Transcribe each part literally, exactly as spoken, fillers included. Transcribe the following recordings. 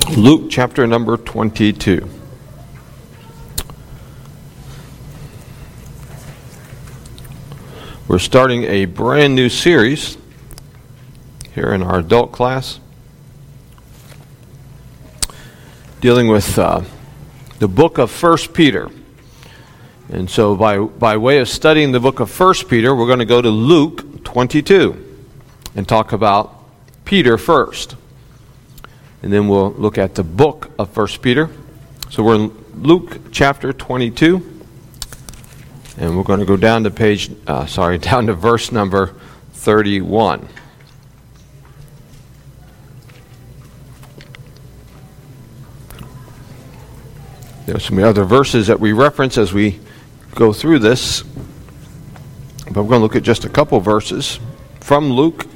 Luke chapter number twenty-two. We're starting a brand new series here in our adult class, dealing with uh, the book of First Peter. And so by, by way of studying the book of First Peter, we're going to go to Luke twenty-two and talk about Peter first. And then we'll look at the book of First Peter. So we're in Luke chapter twenty-two. And we're going to go down to page, uh, sorry, down to verse number thirty-one. There are some other verses that we reference as we go through this, but we're going to look at just a couple verses from Luke.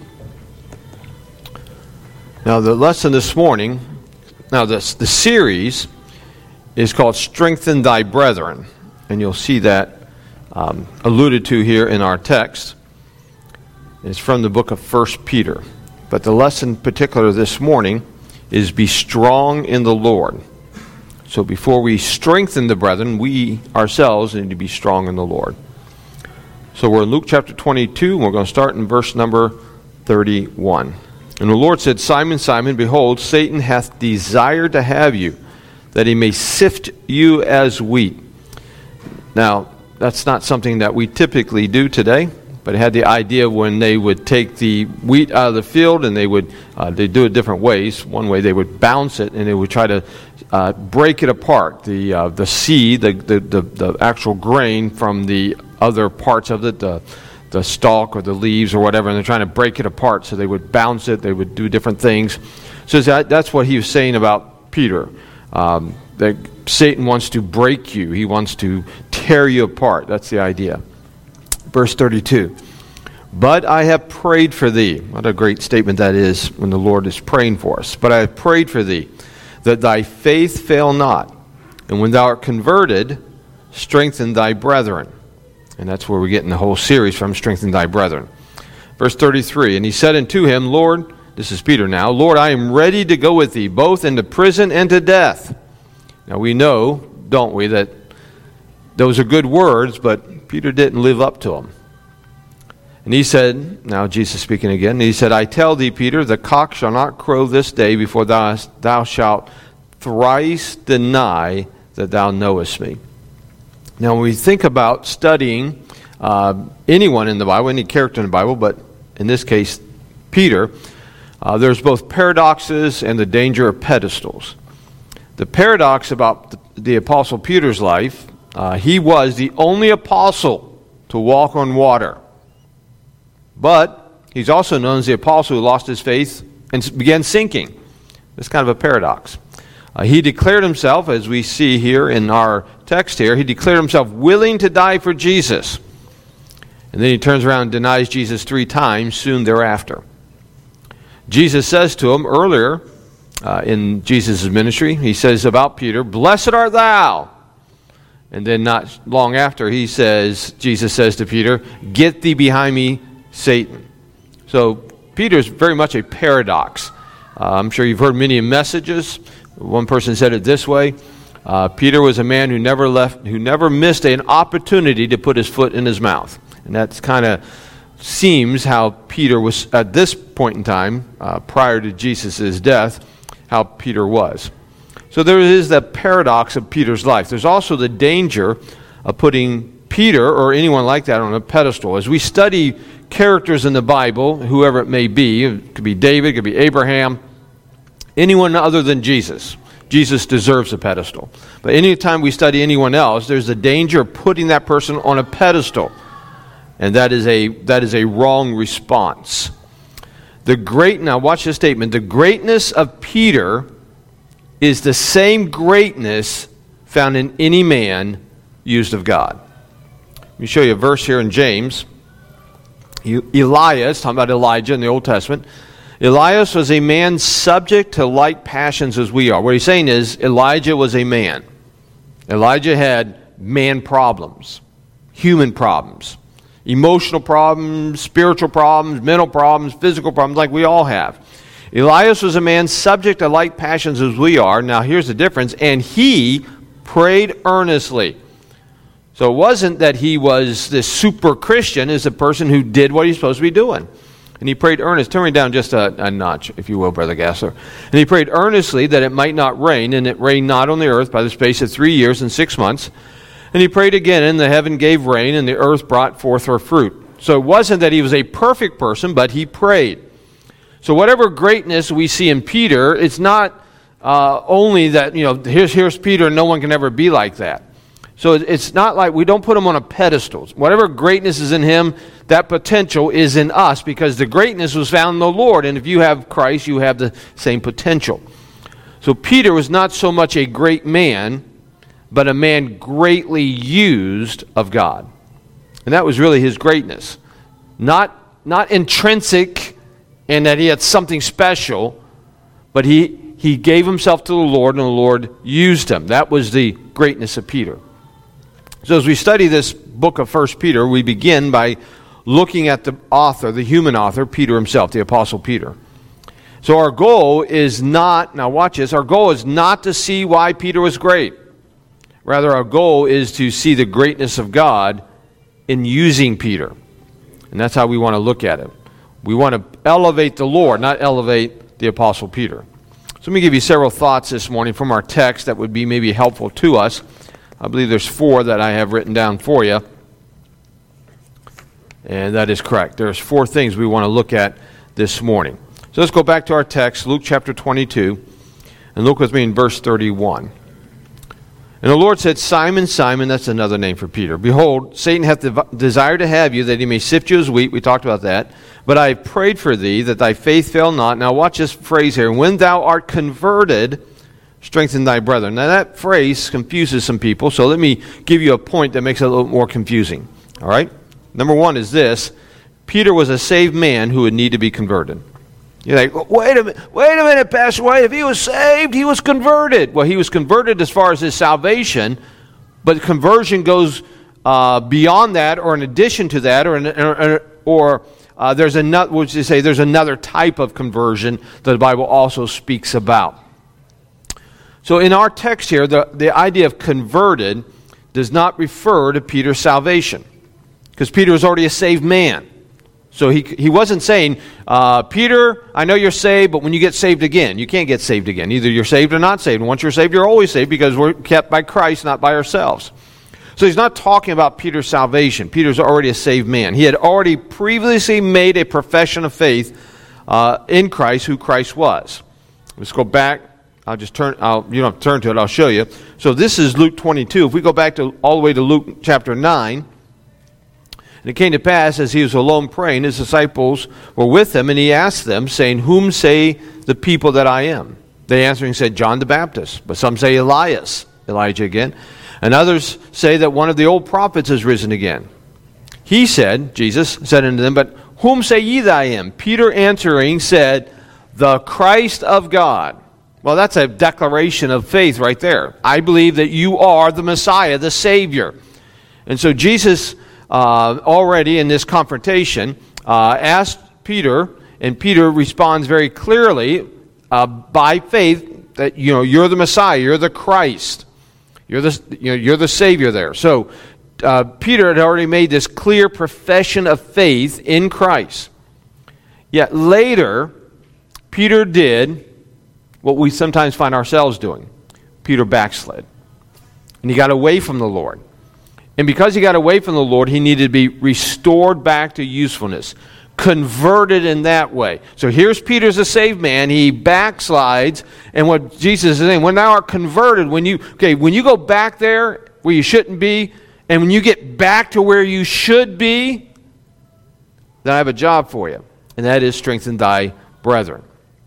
Now, the lesson this morning, now this, the series is called Strengthen Thy Brethren, and you'll see that um, alluded to here in our text. It's from the book of First Peter. But the lesson in particular this morning is be strong in the Lord. So before we strengthen the brethren, we ourselves need to be strong in the Lord. So we're in Luke chapter twenty-two, and we're going to start in verse number thirty-one. And the Lord said, Simon, Simon, behold, Satan hath desired to have you, that he may sift you as wheat. Now, that's not something that we typically do today, but it had the idea when they would take the wheat out of the field, and they would uh, they do it different ways. One way they would bounce it, and they would try to uh, break it apart, the uh, the seed, the, the the the actual grain from the other parts of it, the the stalk or the leaves or whatever, and they're trying to break it apart. So they would bounce it, they would do different things. So that, that's what he was saying about Peter. Um, that Satan wants to break you. He wants to tear you apart. That's the idea. Verse thirty-two. But I have prayed for thee. What a great statement that is when the Lord is praying for us. But I have prayed for thee, that thy faith fail not. And when thou art converted, strengthen thy brethren. And that's where we're getting the whole series from, strengthen thy brethren. Verse thirty-three. And he said unto him, Lord, this is Peter now, Lord, I am ready to go with thee, both into prison and to death. Now we know, don't we, that those are good words, but Peter didn't live up to them. And he said, now Jesus speaking again, and he said, I tell thee, Peter, the cock shall not crow this day before thou, thou shalt thrice deny that thou knowest me. Now when we think about studying uh, anyone in the Bible, any character in the Bible, but in this case, Peter, uh, there's both paradoxes and the danger of pedestals. The paradox about the, the Apostle Peter's life, uh, he was the only apostle to walk on water. But he's also known as the apostle who lost his faith and began sinking. That's kind of a paradox. Uh, he declared himself, as we see here in our text here, he declared himself willing to die for Jesus. And then he turns around and denies Jesus three times soon thereafter. Jesus says to him earlier uh, in Jesus' ministry, he says about Peter, Blessed art thou. And then not long after, he says, Jesus says to Peter, Get thee behind me, Satan. So Peter's very much a paradox. Uh, I'm sure you've heard many messages. One person said it this way: uh, Peter was a man who never left, who never missed an opportunity to put his foot in his mouth, and that's kind of seems how Peter was at this point in time, uh, prior to Jesus' death, how Peter was. So there is the paradox of Peter's life. There's also the danger of putting Peter or anyone like that on a pedestal. As we study characters in the Bible, whoever it may be, it could be David, it could be Abraham, anyone other than Jesus. Jesus deserves a pedestal. But anytime we study anyone else, there's a danger of putting that person on a pedestal. And that is a that is a wrong response. The great now watch this statement. The greatness of Peter is the same greatness found in any man used of God. Let me show you a verse here in James. Elias, talking about Elijah in the Old Testament. Elias was a man subject to like passions as we are. What he's saying is Elijah was a man. Elijah had man problems, human problems, emotional problems, spiritual problems, mental problems, physical problems like we all have. Elias was a man subject to like passions as we are. Now here's the difference. And he prayed earnestly. So it wasn't that he was this super Christian. It's a person who did what he's supposed to be doing. And he prayed earnestly. Turn me down just a, a notch, if you will, Brother Gassler. And he prayed earnestly that it might not rain, and it rained not on the earth by the space of three years and six months. And he prayed again, and the heaven gave rain, and the earth brought forth her fruit. So it wasn't that he was a perfect person, but he prayed. So whatever greatness we see in Peter, it's not uh, only that, you know, here's, here's Peter, and no one can ever be like that. So it's not like we don't put him on a pedestal. Whatever greatness is in him, that potential is in us, because the greatness was found in the Lord. And if you have Christ, you have the same potential. So Peter was not so much a great man, but a man greatly used of God. And that was really his greatness. Not, not intrinsic in that he had something special, but he, he gave himself to the Lord, and the Lord used him. That was the greatness of Peter. So as we study this book of First Peter, we begin by looking at the author, the human author, Peter himself, the Apostle Peter. So our goal is not, now watch this, our goal is not to see why Peter was great. Rather, our goal is to see the greatness of God in using Peter. And that's how we want to look at it. We want to elevate the Lord, not elevate the Apostle Peter. So let me give you several thoughts this morning from our text that would be maybe helpful to us. I believe there's four that I have written down for you. And that is correct. There's four things we want to look at this morning. So let's go back to our text, Luke chapter twenty-two, and look with me in verse thirty-one. And the Lord said, Simon, Simon, that's another name for Peter. Behold, Satan hath de- desired to have you, that he may sift you as wheat. We talked about that. But I have prayed for thee, that thy faith fail not. Now watch this phrase here. When thou art converted, strengthen thy brethren. Now that phrase confuses some people, so let me give you a point that makes it a little more confusing. All right? Number one is this. Peter was a saved man who would need to be converted. You're like, wait a minute, wait a minute, Pastor White. If he was saved, he was converted. Well, he was converted as far as his salvation, but conversion goes uh, beyond that, or in addition to that, or or, or uh, there's another. Would you say there's another type of conversion that the Bible also speaks about? So in our text here, the, the idea of converted does not refer to Peter's salvation, because Peter was already a saved man. So he he wasn't saying, uh, Peter, I know you're saved, but when you get saved again, you can't get saved again. Either you're saved or not saved. And once you're saved, you're always saved, because we're kept by Christ, not by ourselves. So he's not talking about Peter's salvation. Peter's already a saved man. He had already previously made a profession of faith uh, in Christ, who Christ was. Let's go back. I'll just turn, I'll, you don't have to turn to it, I'll show you. So this is Luke twenty-two. If we go back to all the way to Luke chapter nine, and it came to pass, as he was alone praying, his disciples were with him, and he asked them, saying, Whom say the people that I am? They answering said, John the Baptist. But some say Elias, Elijah again. And others say that one of the old prophets has risen again. He said, Jesus said unto them, But whom say ye that I am? Peter answering said, The Christ of God. Well, that's a declaration of faith right there. I believe that you are the Messiah, the Savior. And so Jesus, uh, already in this confrontation, uh, asked Peter, and Peter responds very clearly uh, by faith that, you know, you're the Messiah, you're the Christ, you're the, you know, you're the Savior there. So uh, Peter had already made this clear profession of faith in Christ. Yet later, Peter did what we sometimes find ourselves doing. Peter backslid. And he got away from the Lord. And because he got away from the Lord, he needed to be restored back to usefulness. Converted in that way. So here's Peter's a saved man. He backslides. And what Jesus is saying, when thou art converted, when you, okay, when you go back there where you shouldn't be, and when you get back to where you should be, then I have a job for you. And that is strengthen thy brethren.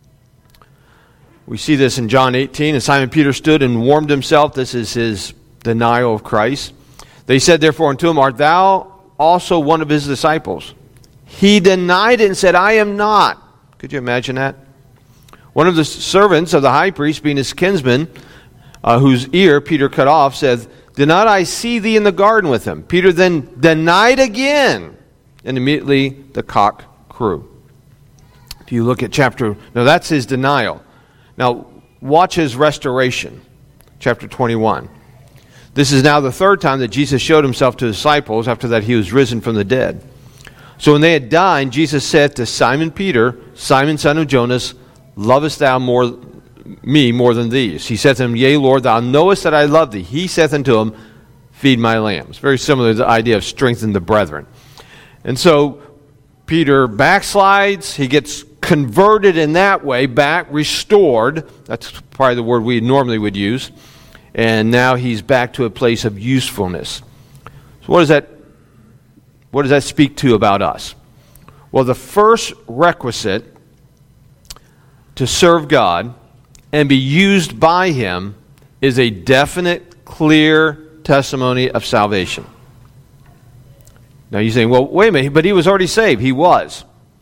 We see this in John eighteen. And Simon Peter stood and warmed himself. This is his denial of Christ. They said therefore unto him, Art thou also one of his disciples? He denied it and said, I am not. Could you imagine that? One of the servants of the high priest, being his kinsman, uh, whose ear Peter cut off, said, Did not I see thee in the garden with him? Peter then denied again, and immediately the cock crew. If you look at chapter, now that's his denial. Now watch his restoration, chapter twenty-one. This is now the third time that Jesus showed himself to his disciples after that he was risen from the dead. So when they had dined, Jesus said to Simon Peter, Simon son of Jonas, lovest thou more me more than these? He said to him, Yea, Lord, thou knowest that I love thee. He saith unto him, Feed my lambs. Very similar to the idea of strengthen the brethren. And so Peter backslides. He gets converted in that way, back, restored. That's probably the word we normally would use. And now he's back to a place of usefulness. So what does that, what does that speak to about us? Well, the first requisite to serve God and be used by him is a definite, clear testimony of salvation. Now you're saying, well, wait a minute, but he was already saved. He was.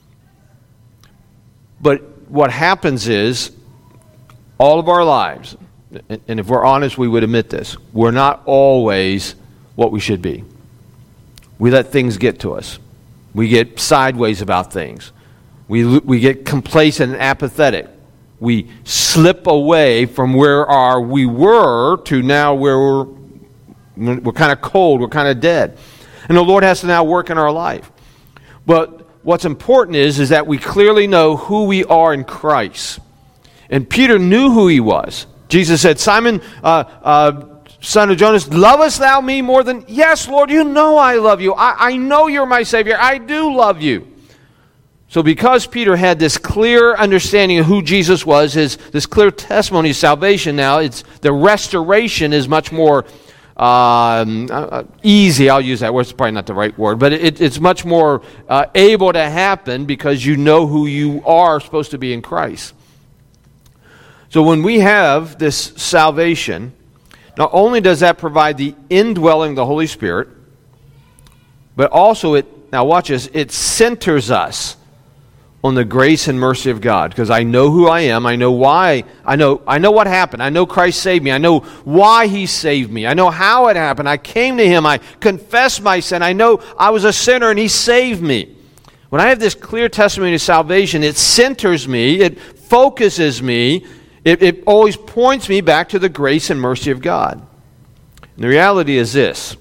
But what happens is, all of our lives, and if we're honest, we would admit this, we're not always what we should be. We let things get to us. We get sideways about things. We, we get complacent and apathetic. We slip away from where our we were to now where we're, we're kind of cold, we're kind of dead. And the Lord has to now work in our life. But what's important is, is that we clearly know who we are in Christ. And Peter knew who he was. Jesus said, Simon, uh, uh, son of Jonas, lovest thou me more than... Yes, Lord, you know I love you. I, I know you're my Savior. I do love you. So because Peter had this clear understanding of who Jesus was, his this clear testimony of salvation, now it's the restoration is much more um, uh, easy. I'll use that word. It's probably not the right word, but it, it's much more uh, able to happen because you know who you are supposed to be in Christ. So when we have this salvation, not only does that provide the indwelling of the Holy Spirit, but also it, now watch this, it centers us on the grace and mercy of God, because I know who I am, I know why, I know I know what happened, I know Christ saved me, I know why he saved me, I know how it happened, I came to him, I confessed my sin, I know I was a sinner and he saved me. When I have this clear testimony of salvation, it centers me, it focuses me, it, it always points me back to the grace and mercy of God. And the reality is this: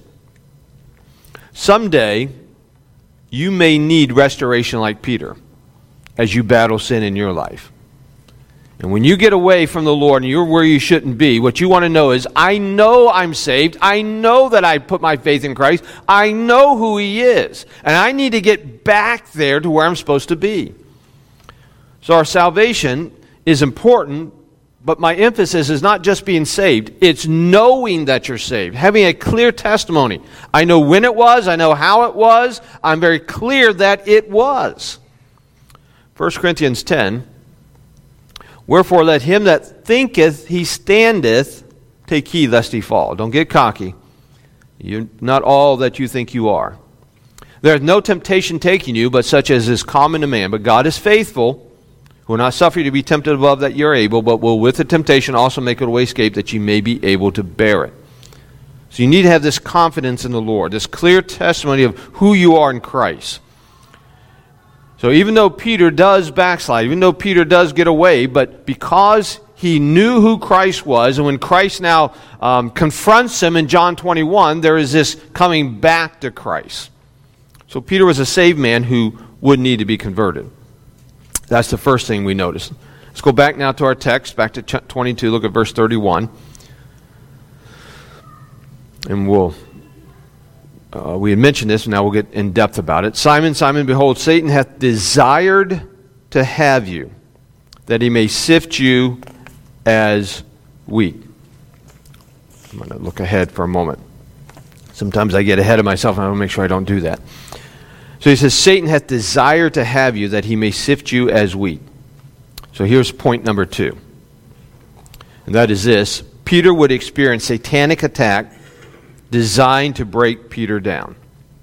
someday you may need restoration like Peter as you battle sin in your life. And when you get away from the Lord and you're where you shouldn't be, what you want to know is, I know I'm saved. I know that I put my faith in Christ. I know who he is. And I need to get back there to where I'm supposed to be. So our salvation is important, but my emphasis is not just being saved. It's knowing that you're saved. Having a clear testimony. I know when it was. I know how it was. I'm very clear that it was. First Corinthians ten, wherefore let him that thinketh he standeth take heed lest he fall. Don't get cocky. You're not all that you think you are. There is no temptation taking you, but such as is common to man. But God is faithful, who will not suffer you to be tempted above that you are able, but will with the temptation also make a way escape, that you may be able to bear it. So you need to have this confidence in the Lord, this clear testimony of who you are in Christ. So even though Peter does backslide, even though Peter does get away, but because he knew who Christ was, and when Christ now um, confronts him in John twenty-one, there is this coming back to Christ. So Peter was a saved man who would need to be converted. That's the first thing we notice. Let's go back now to our text, back to twenty-two, look at verse thirty-one. And we'll... Uh, we had mentioned this, and now we'll get in depth about it. Simon, Simon, behold, Satan hath desired to have you, that he may sift you as wheat. I'm going to look ahead for a moment. Sometimes I get ahead of myself, and I want to make sure I don't do that. So he says, Satan hath desired to have you, that he may sift you as wheat. So here's point number two. And that is this: Peter would experience satanic attack designed to break Peter down.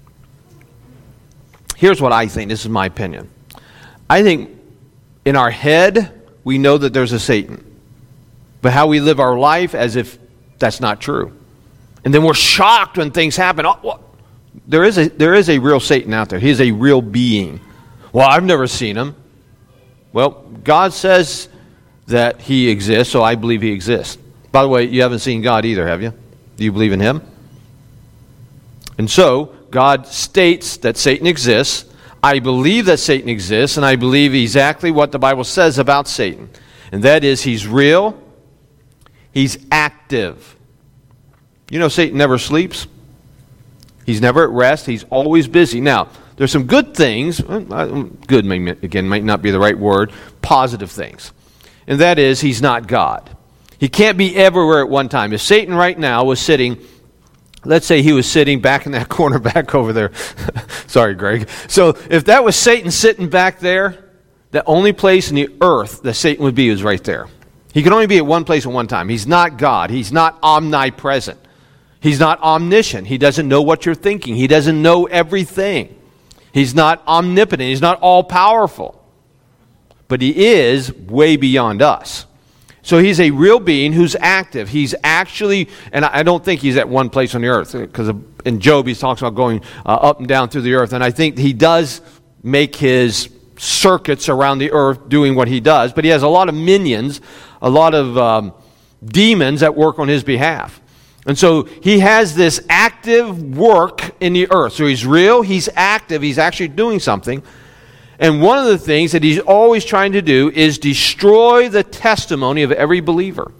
Here's what I think. This is my opinion. I think in our head, we know that there's a Satan. But how we live our life as if that's not true. And then we're shocked when things happen. Oh, well, there is a, there is a real Satan out there. He is a real being. Well, I've never seen him. Well, God says that he exists, so I believe he exists. By the way, you haven't seen God either, have you? Do you believe in him? And so, God states that Satan exists. I believe that Satan exists, and I believe exactly what the Bible says about Satan. And that is, he's real, he's active. You know, Satan never sleeps. He's never at rest. He's always busy. Now, there's some good things. Good, may, again, might not be the right word. Positive things. And that is, he's not God. He can't be everywhere at one time. If Satan right now was sitting, let's say he was sitting back in that corner back over there. Sorry, Greg. So if that was Satan sitting back there, the only place in the earth that Satan would be is right there. He can only be at one place at one time. He's not God. He's not omnipresent. He's not omniscient. He doesn't know what you're thinking. He doesn't know everything. He's not omnipotent. He's not all-powerful. But he is way beyond us. So he's a real being who's active. He's actually, and I don't think he's at one place on the earth, because in Job he talks about going uh, up and down through the earth, and I think he does make his circuits around the earth doing what he does, but he has a lot of minions, a lot of um, demons that work on his behalf. And so he has this active work in the earth. So he's real, he's active, he's actually doing something. And one of the things that he's always trying to do is destroy the testimony of every believer.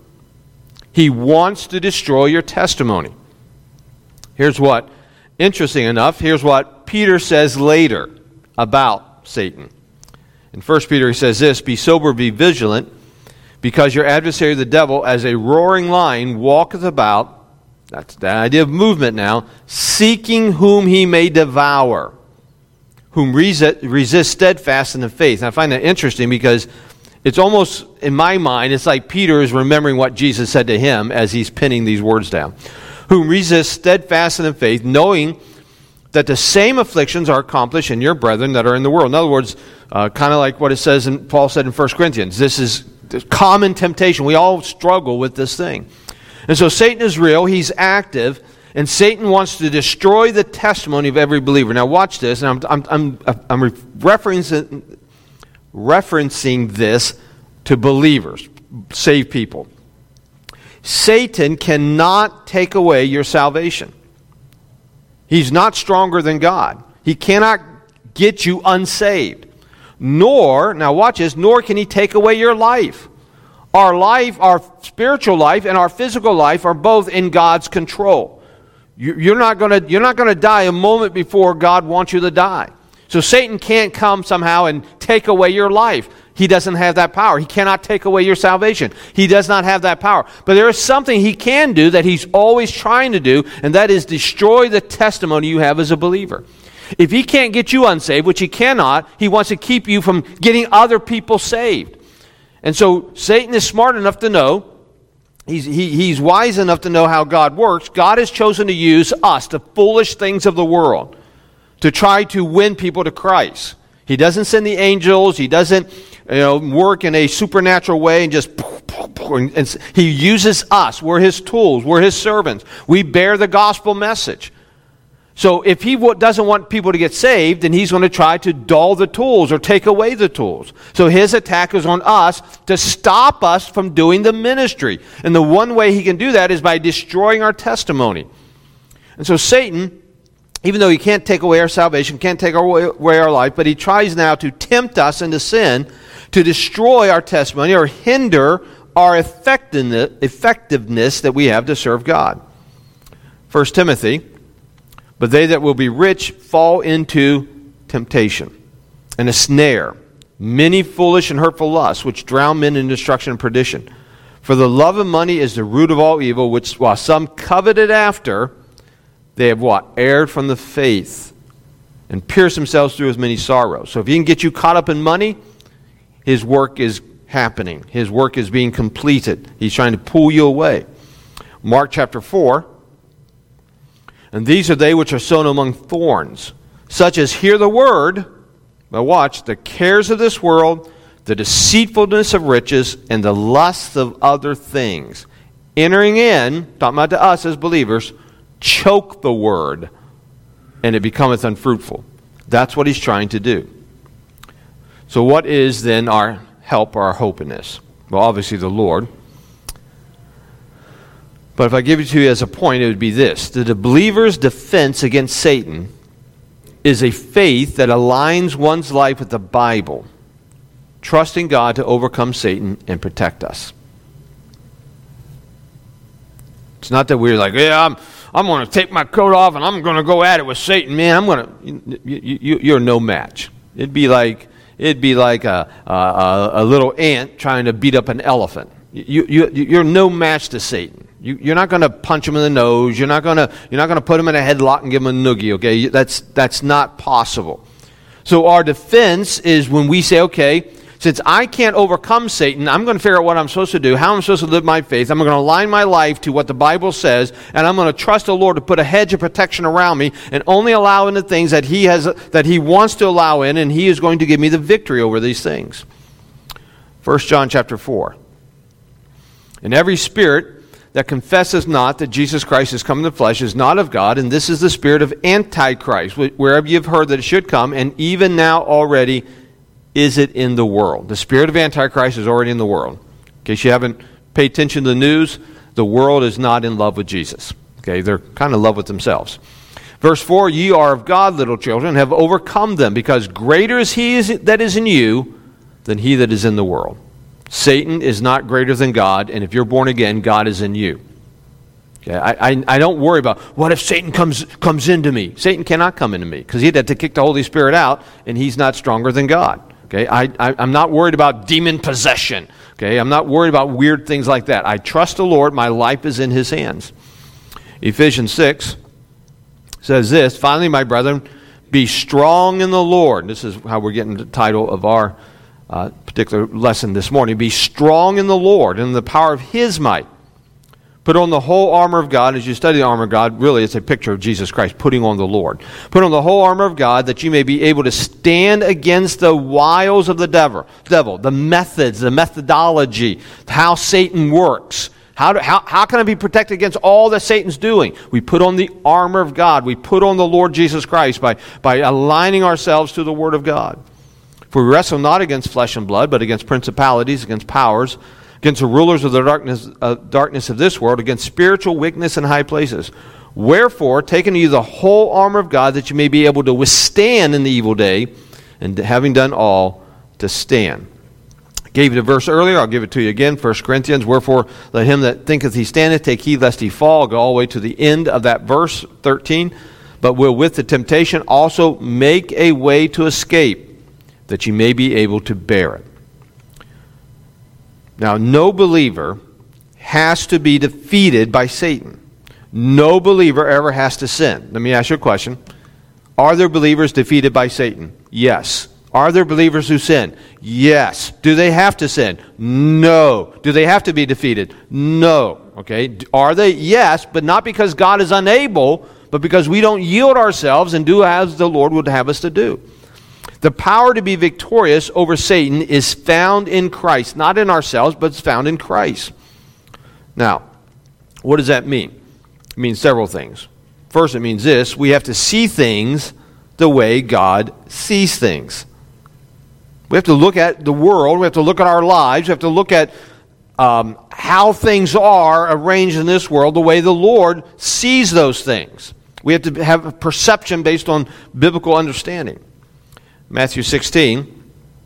He wants to destroy your testimony. Here's what, interesting enough, here's what Peter says later about Satan. In First Peter he says this, "Be sober, be vigilant, because your adversary the devil, as a roaring lion, walketh about," that's the idea of movement now, "seeking whom he may devour, whom resist, resist steadfast in the faith." And I find that interesting because it's almost, in my mind, it's like Peter is remembering what Jesus said to him as he's pinning these words down. "Whom resist steadfast in the faith, knowing that the same afflictions are accomplished in your brethren that are in the world." In other words, uh, kind of like what it says, in, Paul said in First Corinthians, this is common temptation. We all struggle with this thing. And so Satan is real, he's active, and Satan wants to destroy the testimony of every believer. Now watch this, and I'm, I'm, I'm, I'm referencing, referencing this to believers, saved people. Satan cannot take away your salvation. He's not stronger than God. He cannot get you unsaved. Nor, now watch this, nor can he take away your life. Our life, our spiritual life and our physical life are both in God's control. You're not going to you're not going to die a moment before God wants you to die. So Satan can't come somehow and take away your life. He doesn't have that power. He cannot take away your salvation. He does not have that power. But there is something he can do that he's always trying to do, and that is destroy the testimony you have as a believer. If he can't get you unsaved, which he cannot, he wants to keep you from getting other people saved. And so Satan is smart enough to know, he's, he, he's wise enough to know how God works. God has chosen to use us, the foolish things of the world, to try to win people to Christ. He doesn't send the angels. He doesn't you know, work in a supernatural way and just... And he uses us. We're his tools. We're his servants. We bear the gospel message. So if he doesn't want people to get saved, then he's going to try to dull the tools or take away the tools. So his attack is on us to stop us from doing the ministry. And the one way he can do that is by destroying our testimony. And so Satan, even though he can't take away our salvation, can't take away our life, but he tries now to tempt us into sin, to destroy our testimony or hinder our effectiveness that we have to serve God. First Timothy, "But they that will be rich fall into temptation and a snare, many foolish and hurtful lusts, which drown men in destruction and perdition. For the love of money is the root of all evil, which while some coveted after, they have what? Erred from the faith and pierced themselves through with many sorrows." So if he can get you caught up in money, his work is happening. His work is being completed. He's trying to pull you away. Mark chapter four. "And these are they which are sown among thorns, such as hear the word," but watch, "the cares of this world, the deceitfulness of riches, and the lusts of other things, entering in," talking about to us as believers, "choke the word, and it becometh unfruitful." That's what he's trying to do. So what is then our help or our hope in this? Well, obviously the Lord. But if I give it to you as a point, it would be this. That the believer's defense against Satan is a faith that aligns one's life with the Bible, trusting God to overcome Satan and protect us. It's not that we're like, yeah, I'm, I'm going to take my coat off and I'm going to go at it with Satan. Man, I'm going to, you, you, you're no match. It'd be like, it'd be like a, a, a little ant trying to beat up an elephant. You, you, you're no match to Satan. You, you're not going to punch him in the nose. You're not going to, you're not going to put him in a headlock and give him a noogie. Okay, that's that's not possible. So our defense is when we say, okay, since I can't overcome Satan, I'm going to figure out what I'm supposed to do, how I'm supposed to live my faith. I'm going to align my life to what the Bible says, and I'm going to trust the Lord to put a hedge of protection around me and only allow in the things that He has, that He wants to allow in, and He is going to give me the victory over these things. First John chapter four. And every spirit that confesses not that Jesus Christ has come in the flesh is not of God, and this is the spirit of Antichrist, wherever you have heard that it should come, and even now already is it in the world. The spirit of Antichrist is already in the world. In case you haven't paid attention to the news, the world is not in love with Jesus. Okay, they're kind of in love with themselves. Verse four, ye are of God, little children, have overcome them, because greater is he that is in you than he that is in the world. Satan is not greater than God, and if you're born again, God is in you. Okay, I, I, I don't worry about, what if Satan comes comes into me? Satan cannot come into me, because he'd have to kick the Holy Spirit out, and he's not stronger than God. Okay, I, I, I'm not worried about demon possession. Okay, I'm not worried about weird things like that. I trust the Lord. My life is in His hands. Ephesians six says this, finally, my brethren, be strong in the Lord. This is how we're getting the title of our uh, particular lesson this morning. Be strong in the Lord and in the power of His might. Put on the whole armor of God. As you study the armor of God, really it's a picture of Jesus Christ putting on the Lord. Put on the whole armor of God that you may be able to stand against the wiles of the devil, devil the methods, the methodology, how Satan works. How, do, how, how can I be protected against all that Satan's doing? We put on the armor of God. We put on the Lord Jesus Christ by, by aligning ourselves to the Word of God. For we wrestle not against flesh and blood, but against principalities, against powers, against the rulers of the darkness, uh, darkness of this world, against spiritual wickedness in high places. Wherefore, take unto you the whole armor of God, that you may be able to withstand in the evil day, and having done all, to stand. I gave you the verse earlier, I'll give it to you again, First Corinthians. Wherefore, let him that thinketh he standeth take heed lest he fall. I'll go all the way to the end of that verse, thirteen. But will with the temptation also make a way to escape, that you may be able to bear it. Now, no believer has to be defeated by Satan. No believer ever has to sin. Let me ask you a question. Are there believers defeated by Satan? Yes. Are there believers who sin? Yes. Do they have to sin? No. Do they have to be defeated? No. Okay. Are they? Yes, but not because God is unable, but because we don't yield ourselves and do as the Lord would have us to do. The power to be victorious over Satan is found in Christ, not in ourselves, but it's found in Christ. Now, what does that mean? It means several things. First, it means this: we have to see things the way God sees things. We have to look at the world, we have to look at our lives, we have to look at um, how things are arranged in this world the way the Lord sees those things. We have to have a perception based on biblical understanding. Matthew sixteen,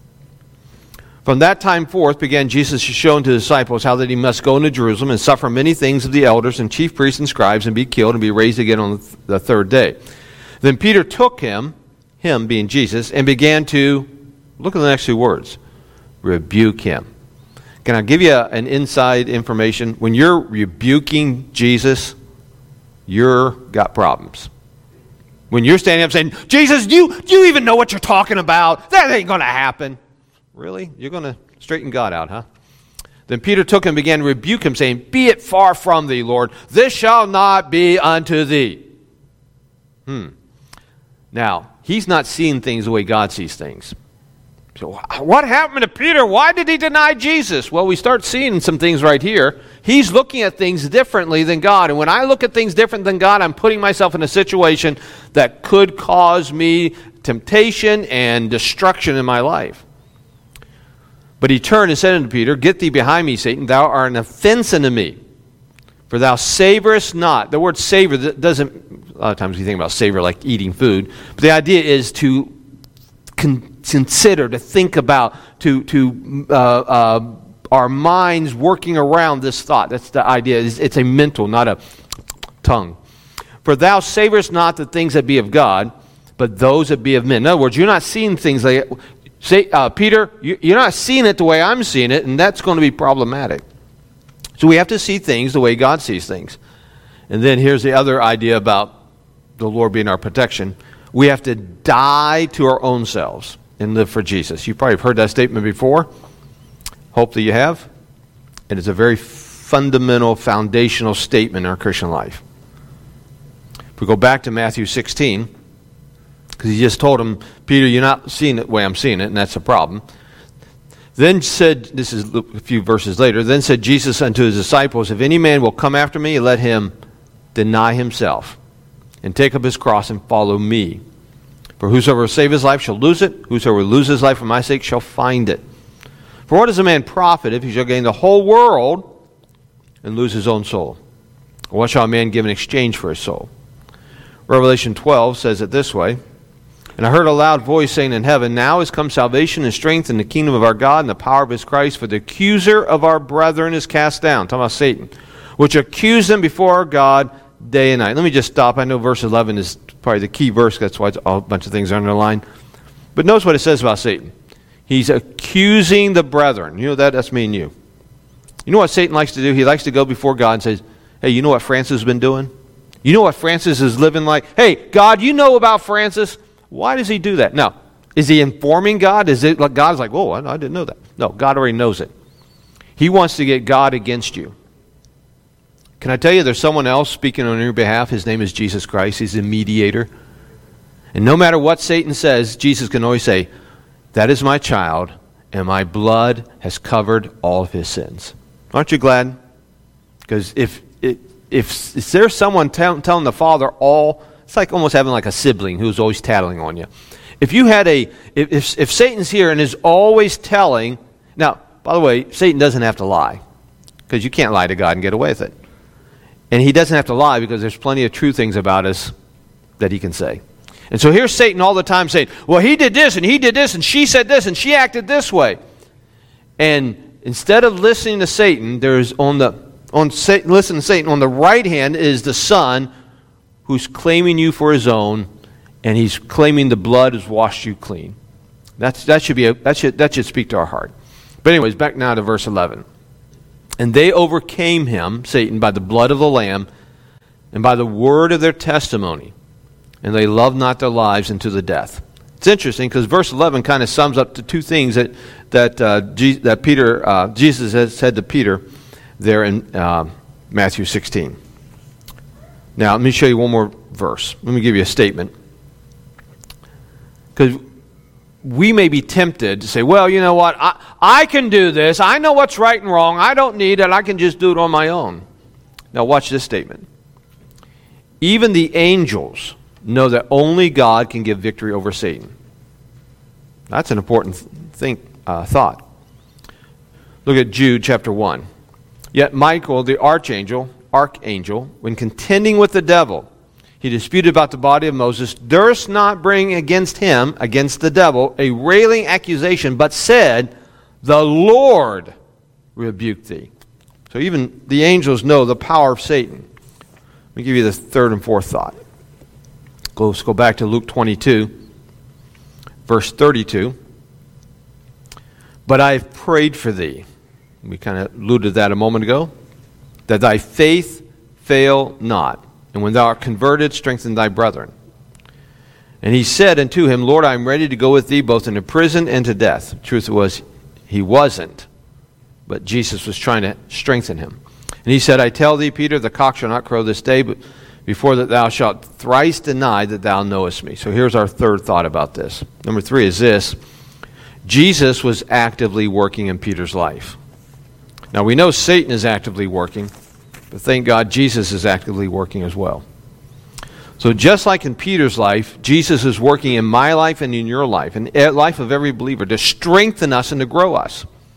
from that time forth began Jesus to show unto the disciples how that he must go into Jerusalem and suffer many things of the elders and chief priests and scribes, and be killed and be raised again on the third day. Then Peter took him, him being Jesus, and began to, look at the next two words, rebuke him. Can I give you a, an inside information? When you're rebuking Jesus, you've got problems. When you're standing up saying, Jesus, do you, do you even know what you're talking about? That ain't going to happen. Really? You're going to straighten God out, huh? Then Peter took him and began to rebuke him, saying, be it far from thee, Lord. This shall not be unto thee. Hmm. Now, he's not seeing things the way God sees things. So what happened to Peter? Why did he deny Jesus? Well, we start seeing some things right here. He's looking at things differently than God. And when I look at things different than God, I'm putting myself in a situation that could cause me temptation and destruction in my life. But he turned and said unto Peter, Get thee behind me, Satan, thou art an offense unto me. For thou savorest not. The word savor doesn't, a lot of times we think about savor like eating food, but the idea is to con- consider, to think about, to, to uh, uh, our minds working around this thought. That's the idea. It's, it's a mental, not a tongue. For thou savorest not the things that be of God, but those that be of men. In other words, you're not seeing things like, say, uh, Peter, you, you're not seeing it the way I'm seeing it, and that's going to be problematic. So we have to see things the way God sees things. And then here's the other idea about the Lord being our protection. We have to die to our own selves and live for Jesus. You've probably heard that statement before. Hope that you have. And it's a very fundamental, foundational statement in our Christian life. If we go back to Matthew sixteen, because he just told him, Peter, you're not seeing it the way I'm seeing it, and that's a problem. Then said, this is a few verses later, then said Jesus unto his disciples, If any man will come after me, let him deny himself, and take up his cross and follow me. For whosoever will save his life shall lose it. Whosoever will lose his life for my sake shall find it. For what does a man profit if he shall gain the whole world and lose his own soul? Or what shall a man give in exchange for his soul? Revelation twelve says it this way, And I heard a loud voice saying in heaven, Now is come salvation and strength in the kingdom of our God and the power of his Christ, for the accuser of our brethren is cast down. Talking about Satan, which accused them before our God day and night. Let me just stop. I know verse eleven is probably the key verse. That's why it's a bunch of things are underlined. But notice what it says about Satan. He's accusing the brethren. You know that? That's me and you. You know what Satan likes to do? He likes to go before God and says, Hey, you know what Francis has been doing? You know what Francis is living like? Hey, God, you know about Francis. Why does he do that? Now, is he informing God? Is it like God's like, oh, I, I didn't know that. No, God already knows it. He wants to get God against you. Can I tell you there's someone else speaking on your behalf? His name is Jesus Christ. He's a mediator. And no matter what Satan says, Jesus can always say, That is my child, and my blood has covered all of his sins. Aren't you glad? Because if it, if, if there's someone tell, telling the Father all, it's like almost having like a sibling who's always tattling on you. If you had a, if, if, if Satan's here and is always telling, now, by the way, Satan doesn't have to lie, because you can't lie to God and get away with it. And he doesn't have to lie because there's plenty of true things about us that he can say. And so here's Satan all the time saying, well, he did this, and he did this, and she said this, and she acted this way. And instead of listening to Satan, there's on the, on Satan, listen to Satan, on the right hand is the Son who's claiming you for his own, and he's claiming the blood has washed you clean. That's, that should be a, that should, that should speak to our heart. But anyways, back now to verse eleven. And they overcame him, Satan, by the blood of the Lamb and by the word of their testimony. And they loved not their lives unto the death. It's interesting because verse eleven kind of sums up the two things that that uh, G- that Peter uh, Jesus has said to Peter there in uh, Matthew sixteen. Now let me show you one more verse. Let me give you a statement. Because we may be tempted to say, well, you know what, I, I can do this. I know what's right and wrong. I don't need it. I can just do it on my own. Now watch this statement. Even the angels know that only God can give victory over Satan. That's an important thing, uh, thought. Look at Jude chapter one. Yet Michael, the archangel, archangel, when contending with the devil, he disputed about the body of Moses, durst not bring against him, against the devil, a railing accusation, but said, the Lord rebuked thee. So even the angels know the power of Satan. Let me give you the third and fourth thought. Go, let's go back to Luke twenty-two, verse thirty-two. But I have prayed for thee. We kind of alluded to that a moment ago. That thy faith fail not. And when thou art converted, strengthen thy brethren. And he said unto him, Lord, I am ready to go with thee both into prison and to death. The truth was, he wasn't. But Jesus was trying to strengthen him. And he said, I tell thee, Peter, the cock shall not crow this day, but before that thou shalt thrice deny that thou knowest me. So here's our third thought about this. Number three is this. Jesus was actively working in Peter's life. Now we know Satan is actively working, but thank God Jesus is actively working as well. So just like in Peter's life, Jesus is working in my life and in your life, and the life of every believer, to strengthen us and to grow us.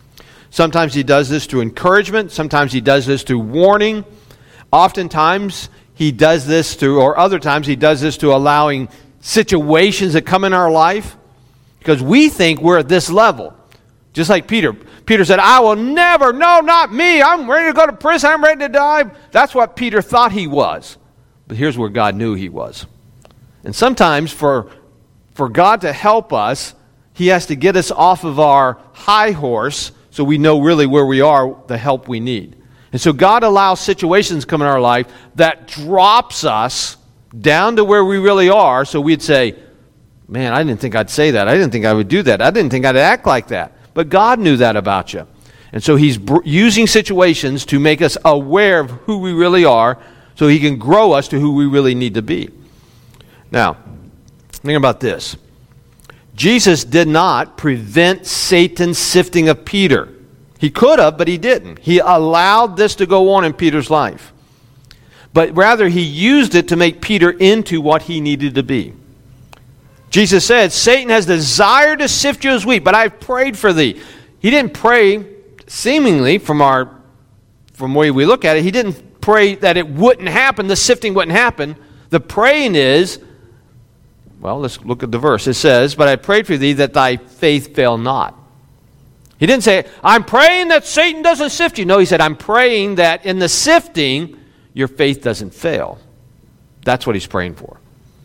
Sometimes he does this through encouragement. Sometimes he does this through warning. Oftentimes he does this through, or other times he does this to allowing situations that come in our life because we think we're at this level. Just like Peter. Peter said, I will never, no, not me. I'm ready to go to prison. I'm ready to die. That's what Peter thought he was. But here's where God knew he was. And sometimes for, for God to help us, he has to get us off of our high horse so we know really where we are, the help we need. And so God allows situations come in our life that drops us down to where we really are, so we'd say, man, I didn't think I'd say that. I didn't think I would do that. I didn't think I'd act like that. But God knew that about you. And so he's br- using situations to make us aware of who we really are so he can grow us to who we really need to be. Now, think about this. Jesus did not prevent Satan's sifting of Peter. He could have, but he didn't. He allowed this to go on in Peter's life. But rather, he used it to make Peter into what he needed to be. Jesus said, Satan has desired to sift you as wheat, but I've prayed for thee. He didn't pray, seemingly, from our from the way we look at it, he didn't pray that it wouldn't happen, the sifting wouldn't happen. The praying is, well, let's look at the verse. It says, but I prayed for thee that thy faith fail not. He didn't say, I'm praying that Satan doesn't sift you. No, he said, I'm praying that in the sifting, your faith doesn't fail. That's what he's praying for.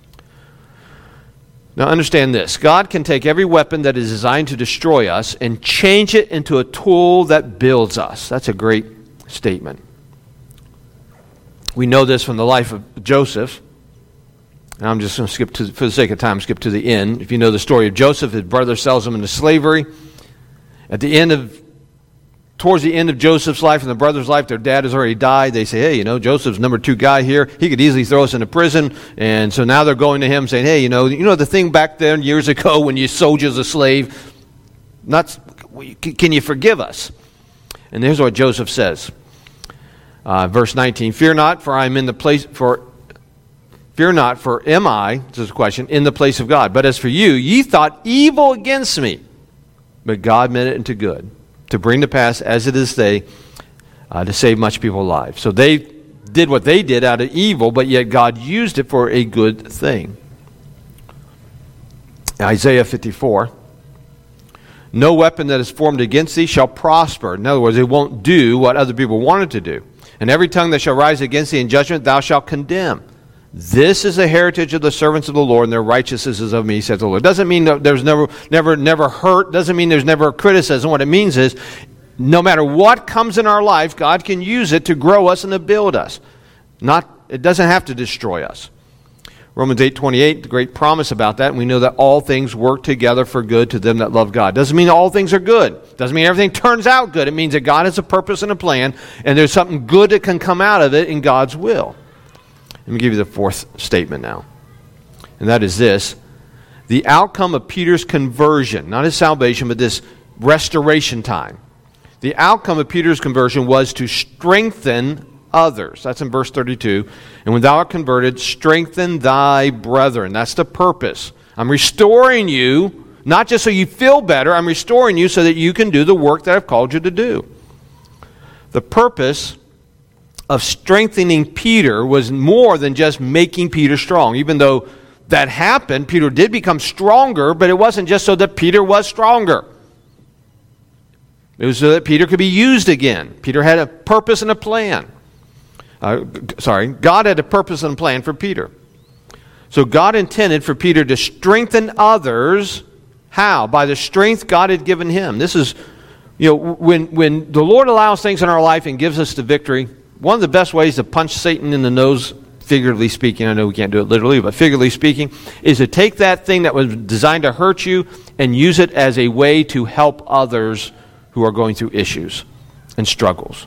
Now understand this. God can take every weapon that is designed to destroy us and change it into a tool that builds us. That's a great statement. We know this from the life of Joseph. And I'm just going to skip to, for the sake of time, skip to the end. If you know the story of Joseph, his brother sells him into slavery. At the end of, towards the end of Joseph's life and the brother's life, their dad has already died. They say, hey, you know, Joseph's number two guy here. He could easily throw us into prison. And so now they're going to him saying, hey, you know, you know the thing back then years ago when you sold you as a slave? Not, can you forgive us? And here's what Joseph says. Uh, verse nineteen, fear not, for I am in the place, for fear not, for am I, this is a question, in the place of God. But as for you, ye thought evil against me, but God meant it into good, to bring to pass as it is they, uh, to save much people alive. So they did what they did out of evil, but yet God used it for a good thing. Isaiah fifty-four, no weapon that is formed against thee shall prosper. In other words, it won't do what other people want it to do. And every tongue that shall rise against thee in judgment thou shalt condemn. This is the heritage of the servants of the Lord, and their righteousness is of me, says the Lord. Doesn't mean that there's never, never, never hurt. Doesn't mean there's never criticism. What it means is, no matter what comes in our life, God can use it to grow us and to build us. Not, it doesn't have to destroy us. Romans eight twenty-eight, the great promise about that, and we know that all things work together for good to them that love God. Doesn't mean all things are good. Doesn't mean everything turns out good. It means that God has a purpose and a plan, and there's something good that can come out of it in God's will. Let me give you the fourth statement now. And that is this. The outcome of Peter's conversion, not his salvation, but this restoration time. The outcome of Peter's conversion was to strengthen others. That's in verse thirty-two. And when thou art converted, strengthen thy brethren. That's the purpose. I'm restoring you, not just so you feel better. I'm restoring you so that you can do the work that I've called you to do. The purpose of strengthening Peter was more than just making Peter strong. Even though that happened, Peter did become stronger, but it wasn't just so that Peter was stronger. It was so that Peter could be used again. Peter had a purpose and a plan. Uh, sorry, God had a purpose and plan for Peter. So God intended for Peter to strengthen others. How? By the strength God had given him. This is, you know, when, when the Lord allows things in our life and gives us the victory, one of the best ways to punch Satan in the nose, figuratively speaking, I know we can't do it literally, but figuratively speaking, is to take that thing that was designed to hurt you and use it as a way to help others who are going through issues and struggles.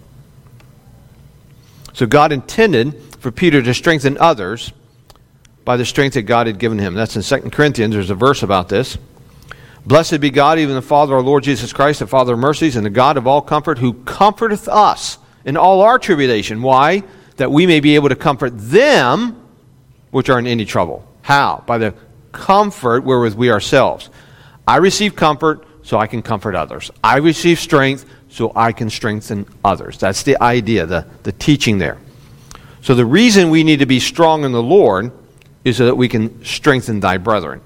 So God intended for Peter to strengthen others by the strength that God had given him. That's in Second Corinthians. There's a verse about this. Blessed be God, even the Father of our Lord Jesus Christ, the Father of mercies, and the God of all comfort, who comforteth us in all our tribulation. Why? That we may be able to comfort them which are in any trouble. How? By the comfort wherewith we ourselves. I receive comfort so I can comfort others. I receive strength so I can strengthen others. That's the idea, the, the teaching there. So the reason we need to be strong in the Lord is so that we can strengthen thy brethren.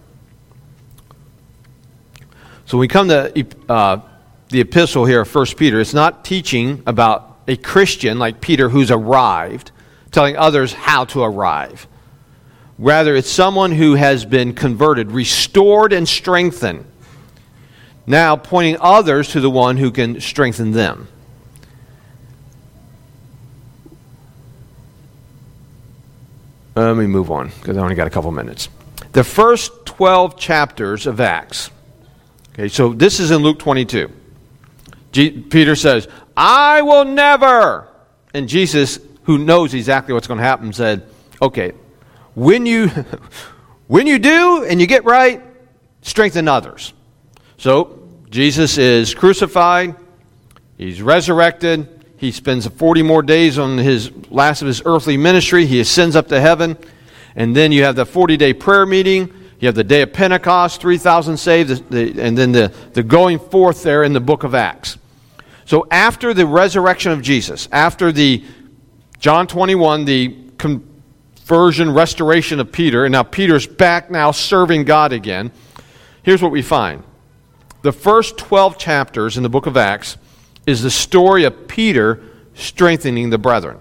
So when we come to uh, the epistle here of First Peter, it's not teaching about a Christian like Peter who's arrived, telling others how to arrive. Rather, it's someone who has been converted, restored, and strengthened. Now pointing others to the one who can strengthen them. Let me move on, because I only got a couple minutes. The first twelve chapters of Acts. Okay, so this is in Luke twenty-two. G- Peter says, I will never. And Jesus, who knows exactly what's going to happen, said, okay, when you, when you do and you get right, strengthen others. So Jesus is crucified, he's resurrected, he spends forty more days on his last of his earthly ministry, he ascends up to heaven, and then you have the forty-day prayer meeting, you have the day of Pentecost, three thousand saved, and then the, the going forth there in the book of Acts. So after the resurrection of Jesus, after the John twenty-one, the conversion, restoration of Peter, and now Peter's back now serving God again, here's what we find. The first twelve chapters in the book of Acts is the story of Peter strengthening the brethren.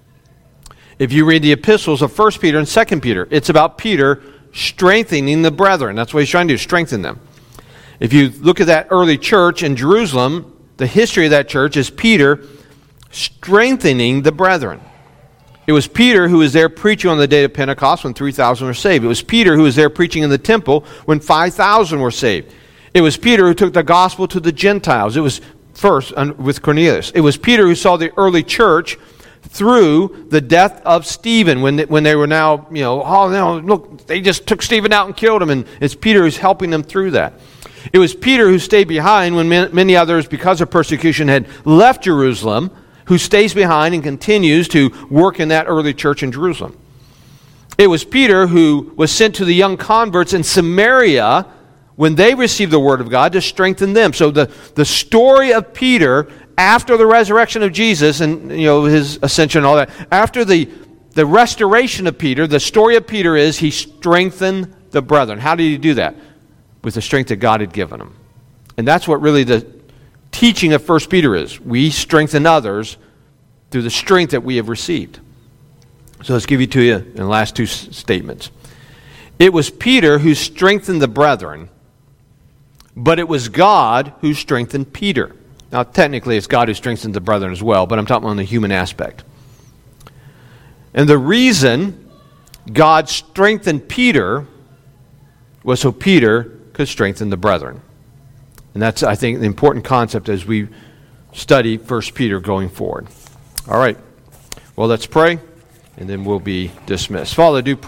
If you read the epistles of First Peter and Second Peter, it's about Peter strengthening the brethren. That's what he's trying to do, strengthen them. If you look at that early church in Jerusalem, the history of that church is Peter strengthening the brethren. It was Peter who was there preaching on the day of Pentecost when three thousand were saved. It was Peter who was there preaching in the temple when five thousand were saved. It was Peter who took the gospel to the Gentiles. It was first with Cornelius. It was Peter who saw the early church through the death of Stephen when they, when they were now, you know, oh no, look, they just took Stephen out and killed him, and it's Peter who's helping them through that. It was Peter who stayed behind when many others, because of persecution, had left Jerusalem, who stays behind and continues to work in that early church in Jerusalem. It was Peter who was sent to the young converts in Samaria when they received the word of God to strengthen them. So the, the story of Peter after the resurrection of Jesus and, you know, his ascension and all that, after the, the restoration of Peter, the story of Peter is he strengthened the brethren. How did he do that? With the strength that God had given him. And that's what really the teaching of First Peter is. We strengthen others through the strength that we have received. So let's give you to you in the last two s- statements. It was Peter who strengthened the brethren, but it was God who strengthened Peter. Now, technically, it's God who strengthens the brethren as well, but I'm talking on the human aspect. And the reason God strengthened Peter was so Peter could strengthen the brethren. And that's, I think, the important concept as we study First Peter going forward. All right. Well, let's pray, and then we'll be dismissed. Father, I do pray